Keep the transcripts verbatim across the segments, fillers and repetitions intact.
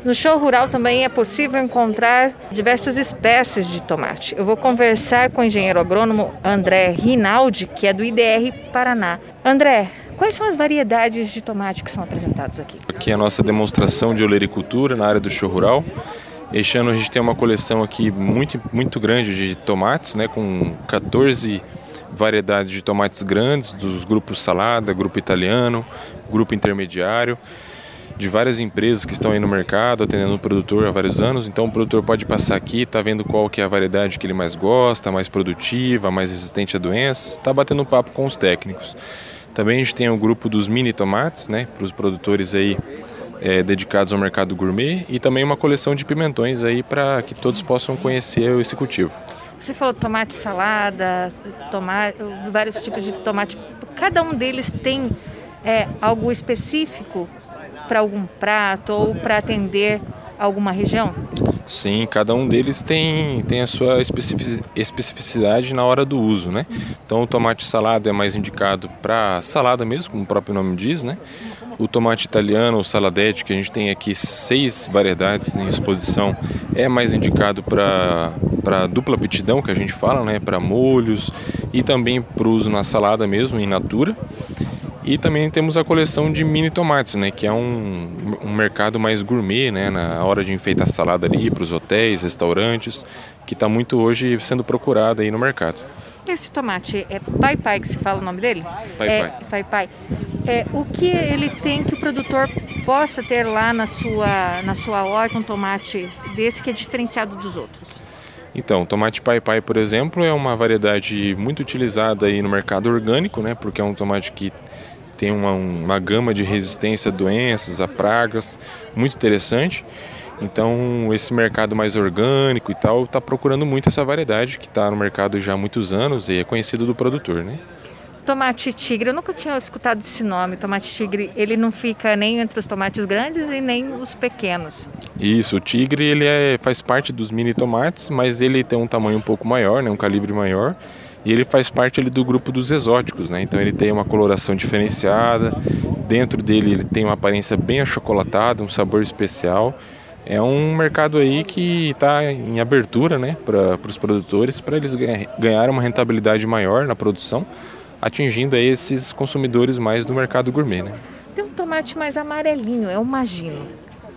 No show rural também é possível encontrar diversas espécies de tomate. Eu vou conversar com o engenheiro agrônomo André Rinaldi, que é do I D R Paraná. André, quais são as variedades de tomate que são apresentadas aqui? Aqui é a nossa demonstração de olericultura na área do show rural. Este ano a gente tem uma coleção aqui muito, muito grande de tomates, né, com quatorze variedades de tomates grandes, dos grupos salada, grupo italiano, grupo intermediário, de várias empresas que estão aí no mercado, atendendo o produtor há vários anos. Então o produtor pode passar aqui, tá vendo qual que é a variedade que ele mais gosta, mais produtiva, mais resistente a doenças, está batendo um papo com os técnicos. Também a gente tem o grupo dos mini tomates, né, para os produtores aí é, dedicados ao mercado gourmet, e também uma coleção de pimentões aí para que todos possam conhecer esse cultivo. Você falou tomate salada, tomate, vários tipos de tomate. Cada um deles tem é, algo específico para algum prato ou para atender alguma região? Sim, cada um deles tem, tem a sua especificidade na hora do uso, né? Então o tomate salada é mais indicado para salada mesmo, como o próprio nome diz, né? O tomate italiano, o saladete, que a gente tem aqui seis variedades em exposição, é mais indicado para para dupla aptidão, que a gente fala, né? Para molhos e também para o uso na salada mesmo, in natura. E também temos a coleção de mini tomates, né, que é um, um mercado mais gourmet, né, na hora de enfeitar salada ali para os hotéis, restaurantes, que está muito hoje sendo procurado aí no mercado. Esse tomate é Pai Pai que se fala o nome dele? Pai é, Pai. Pai Pai. É, o que ele tem que o produtor possa ter lá na sua, na sua horta, um tomate desse que é diferenciado dos outros? Então, o tomate Pai Pai, por exemplo, é uma variedade muito utilizada aí no mercado orgânico, né, porque é um tomate que tem uma, uma gama de resistência a doenças, a pragas, muito interessante. Então, esse mercado mais orgânico e tal está procurando muito essa variedade que está no mercado já há muitos anos e é conhecido do produtor, né? Tomate tigre, eu nunca tinha escutado esse nome. Tomate tigre, ele não fica nem entre os tomates grandes e nem os pequenos. Isso, o tigre ele é, faz parte dos mini tomates, mas ele tem um tamanho um pouco maior, né, um calibre maior. E ele faz parte ali do grupo dos exóticos, né? Então ele tem uma coloração diferenciada, dentro dele ele tem uma aparência bem achocolatada, um sabor especial. É um mercado aí que está em abertura, né, para os produtores, para eles ganharem uma rentabilidade maior na produção, atingindo aí esses consumidores mais do mercado gourmet, né? Tem um tomate mais amarelinho, é o Magino.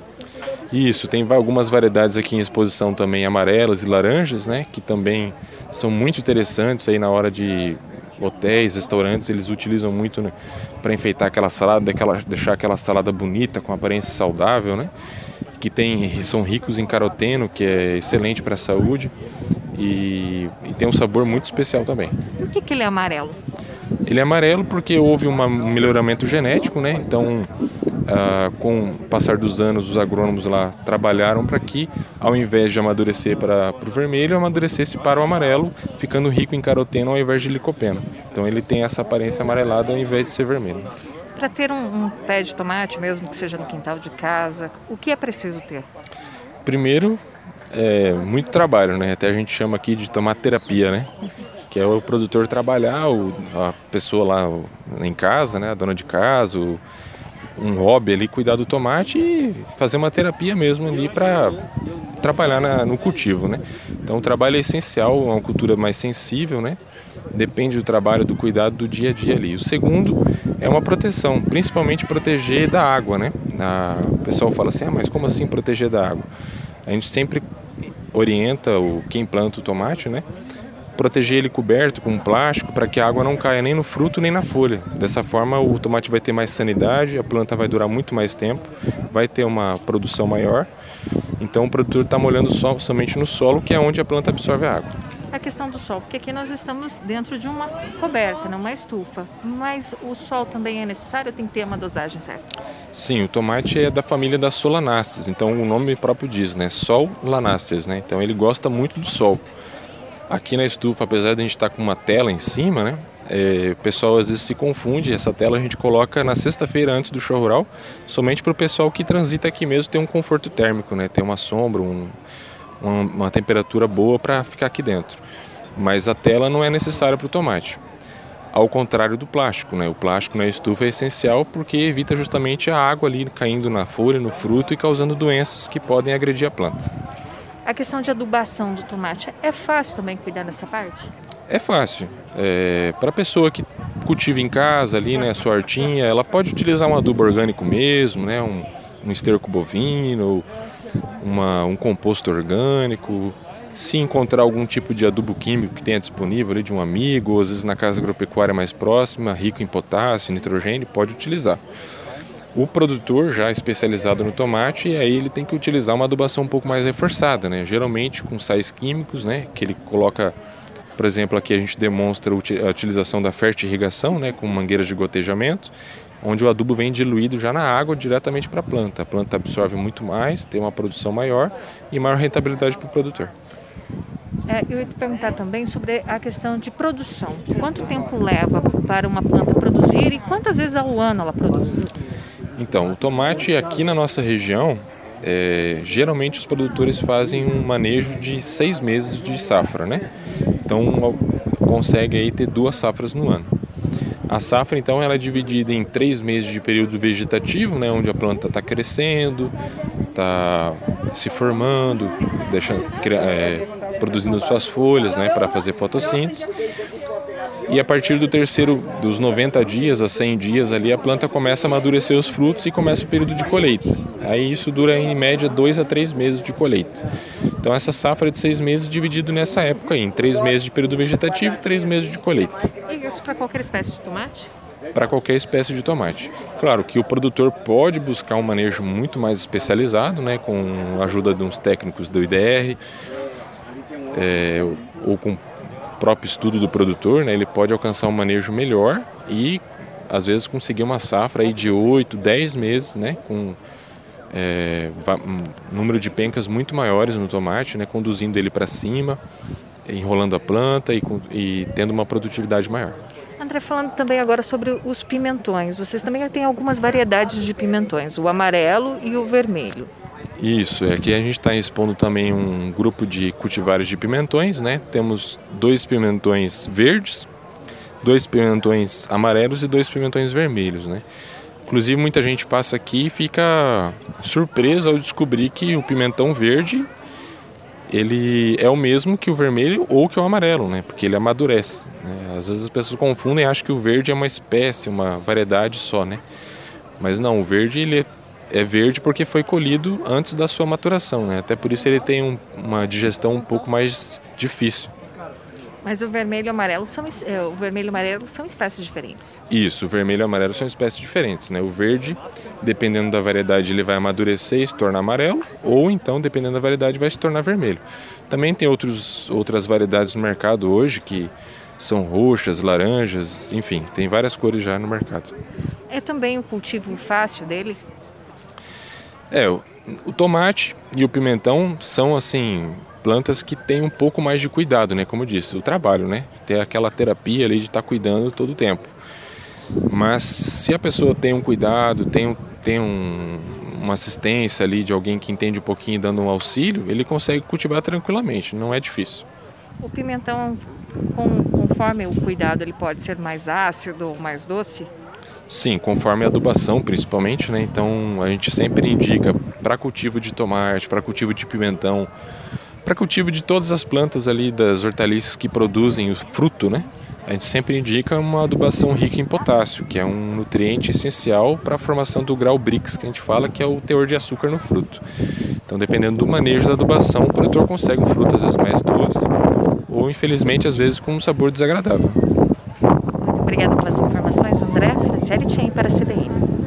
Isso, tem algumas variedades aqui em exposição também amarelas e laranjas, né, que também são muito interessantes aí na hora de hotéis, restaurantes, eles utilizam muito, né, para enfeitar aquela salada, daquela, deixar aquela salada bonita, com aparência saudável, né, que tem, são ricos em caroteno, que é excelente para a saúde, e, e tem um sabor muito especial também. Por que que ele é amarelo? Ele é amarelo porque houve uma, um melhoramento genético, né, então... Ah, com o passar dos anos, os agrônomos lá trabalharam para que, ao invés de amadurecer para o vermelho, amadurecesse para o amarelo, ficando rico em caroteno ao invés de licopeno. Então ele tem essa aparência amarelada ao invés de ser vermelho. Para ter um, um pé de tomate, mesmo que seja no quintal de casa, o que é preciso ter? Primeiro, é muito trabalho, né? Até a gente chama aqui de tomaterapia, né? Que é o produtor trabalhar, o, a pessoa lá o, em casa, né? A dona de casa, o, um hobby ali, cuidar do tomate e fazer uma terapia mesmo ali para trabalhar na, no cultivo, né? Então o trabalho é essencial, é uma cultura mais sensível, né? Depende do trabalho, do cuidado do dia a dia ali. O segundo é uma proteção, principalmente proteger da água, né? A, o pessoal fala assim, ah, mas como assim proteger da água? A gente sempre orienta o, quem planta o tomate, né? Proteger ele coberto com plástico para que a água não caia nem no fruto nem na folha. Dessa forma o tomate vai ter mais sanidade, a planta vai durar muito mais tempo, vai ter uma produção maior. Então o produtor está molhando só, somente no solo, que é onde a planta absorve a água. A questão do sol, porque aqui nós estamos dentro de uma coberta, né, uma estufa, mas o sol também é necessário ou tem que ter uma dosagem certa? Sim, o tomate é da família das solanáceas, então o nome próprio diz, né, Solanaceae, né? Então ele gosta muito do sol. Aqui na estufa, apesar de a gente estar com uma tela em cima, né, é, o pessoal às vezes se confunde. Essa tela a gente coloca na sexta-feira antes do show rural, somente para o pessoal que transita aqui mesmo ter um conforto térmico, né, ter uma sombra, um, uma, uma temperatura boa para ficar aqui dentro. Mas a tela não é necessária para o tomate. ao contrário do plástico, né? O plástico na estufa é essencial porque evita justamente a água ali caindo na folha, no fruto e causando doenças que podem agredir a planta. A questão de adubação do tomate, é fácil também cuidar dessa parte? É fácil. É, para a pessoa que cultiva em casa ali, né, a sua hortinha, ela pode utilizar um adubo orgânico mesmo, né, um, um esterco bovino, uma, um composto orgânico. Se encontrar algum tipo de adubo químico que tenha disponível ali de um amigo, ou às vezes na casa agropecuária mais próxima, rico em potássio, nitrogênio, pode utilizar. O produtor já especializado no tomate, aí ele tem que utilizar uma adubação um pouco mais reforçada, né? Geralmente com sais químicos, né? Que ele coloca, por exemplo, aqui a gente demonstra a utilização da fertirrigação, né? Com mangueiras de gotejamento, onde o adubo vem diluído já na água diretamente para a planta. A planta absorve muito mais, tem uma produção maior e maior rentabilidade para o produtor. É, eu ia te perguntar também sobre a questão de produção. Quanto tempo leva para uma planta produzir e quantas vezes ao ano ela produz? Então, o tomate aqui na nossa região, é, geralmente os produtores fazem um manejo de seis meses de safra, né? Então, consegue aí ter duas safras no ano. A safra, então, ela é dividida em três meses de período vegetativo, né? Onde a planta está crescendo, está se formando, deixando, é, produzindo suas folhas, né? Para fazer fotossíntese. E a partir do terceiro, dos noventa dias a cem dias ali, a planta começa a amadurecer os frutos e começa o período de colheita. Aí isso dura em média dois a três meses de colheita. Então essa safra de seis meses dividido nessa época aí, em três meses de período vegetativo e três meses de colheita. E isso para qualquer espécie de tomate? Para qualquer espécie de tomate. Claro que o produtor pode buscar um manejo muito mais especializado, né, com a ajuda de uns técnicos do I D R, é, ou com próprio estudo do produtor, né, ele pode alcançar um manejo melhor e às vezes conseguir uma safra aí de oito, dez meses, né, com é, um número de pencas muito maiores no tomate, né, conduzindo ele para cima, enrolando a planta e, e tendo uma produtividade maior. André, falando também agora sobre os pimentões, vocês também têm algumas variedades de pimentões, o amarelo e o vermelho. Isso, aqui a gente está expondo também um grupo de cultivares de pimentões, né? Temos dois pimentões verdes, dois pimentões amarelos e dois pimentões vermelhos, né? Inclusive muita gente passa aqui e fica surpreso ao descobrir que o pimentão verde ele é o mesmo que o vermelho ou que o amarelo, né? Porque ele amadurece, né? Às vezes as pessoas confundem e acham que o verde é uma espécie, uma variedade só, né? Mas não, o verde ele é É verde porque foi colhido antes da sua maturação, né? Até por isso ele tem um, uma digestão um pouco mais difícil. Mas o vermelho e o amarelo são, o vermelho e o amarelo são espécies diferentes. Isso, o vermelho e o amarelo são espécies diferentes, né? O verde, dependendo da variedade, ele vai amadurecer e se tornar amarelo, ou então, dependendo da variedade, vai se tornar vermelho. Também tem outros, outras variedades no mercado hoje que são roxas, laranjas, enfim, tem várias cores já no mercado. É também o cultivo fácil dele? É, o, o tomate e o pimentão são, assim, plantas que têm um pouco mais de cuidado, né? Como eu disse, o trabalho, né? Ter aquela terapia ali de estar cuidando todo o tempo. Mas se a pessoa tem um cuidado, tem, tem um, uma assistência ali de alguém que entende um pouquinho dando um auxílio, ele consegue cultivar tranquilamente, não é difícil. O pimentão, com, conforme o cuidado, ele pode ser mais ácido ou mais doce? Sim, conforme a adubação principalmente, né? Então a gente sempre indica para cultivo de tomate, para cultivo de pimentão, para cultivo de todas as plantas ali das hortaliças que produzem o fruto, né? A gente sempre indica uma adubação rica em potássio, que é um nutriente essencial para a formação do grau Brix, que a gente fala que é o teor de açúcar no fruto. Então, dependendo do manejo da adubação, o produtor consegue um fruto às vezes mais doce ou, infelizmente, às vezes com um sabor desagradável. Muito obrigada pelas informações, André. Franciele Tchen para a C B N.